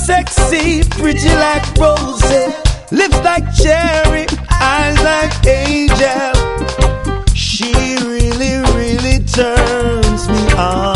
sexy, pretty like roses, lips like cherry, eyes like angel. She really, really turns me on.